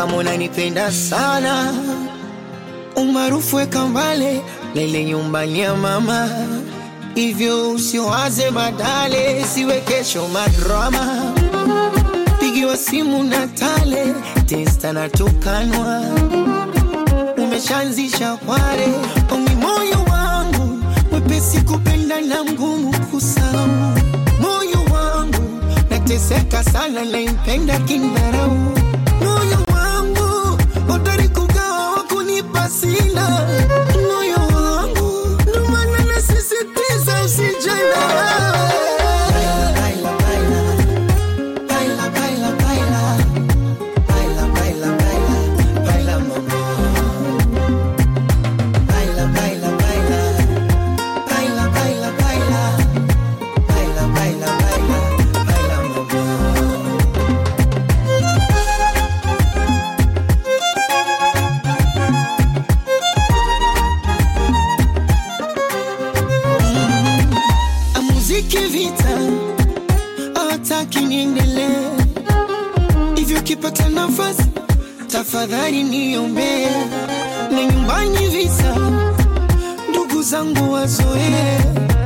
kama unanipenda sana, umaarufu weka mbale, lele nyumbani ya mama. Hivyo usiwaze badale, siwe kesho madrama. Pigiwa simu na tale, testa na tukanwa. Umeshaanzisha kware, ongi moyo wangu mwepesi kupenda na mgumu kusahau. Moyo wangu nateseka sana na impenda kindarau. Moyo wangu hodari kugawa kunipa sina. Moyo wangu ndo maana nasisitiza usijana. Vita hataki niendelee, hivyo kipata nafasi tafadhali niombe. Na nyumbani visa ndugu zangu wazoe,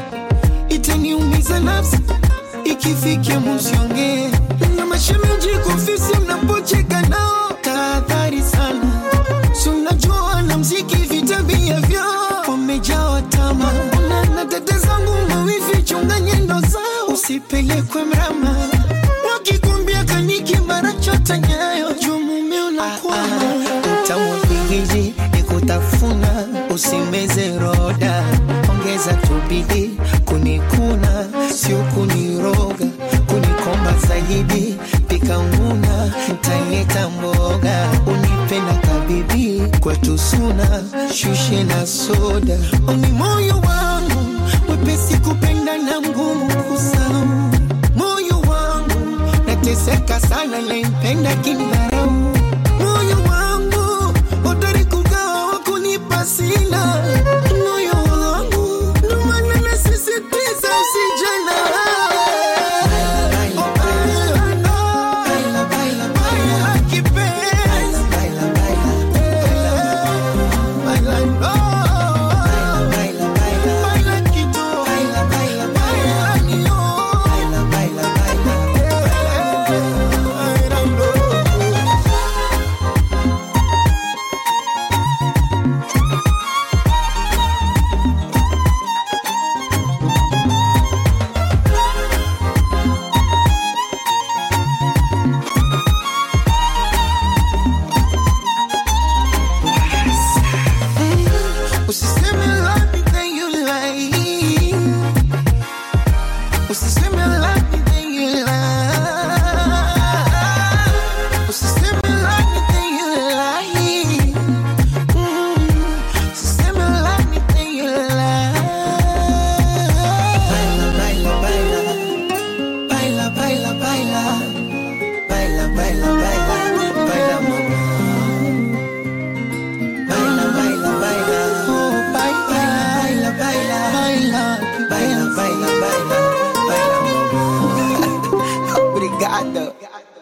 itaniumiza nafsi ikifikia msiongee. Na mashemeji kufisi mnapocheka nao tahadhari sana, si unajua na mziki vitabia vyao wamejaa tamaa. Na dada zangu mawifi chunga nyendo zao, usipelekwe mrama. Wakikumbia kaniki mara chota nyayo, juu mume unakwama. Utamu pigiji nikutafuna, usimeze roda. Ongeza tubidi kunikuna, sio kuniroga. Kunikomba zaidi pika nguna, ntaleta mboga. Unipenda kabibi kwetu suna, shushe na soda. Oni moyo wangu mwepesi kupenda na mgumu kusahau. Moyo wangu nateseka sana na impenda kindarau. Moyo wangu hodari kugawa kunipa sina. Moyo wangu ndo maana nasisitiza usijana. Obrigado.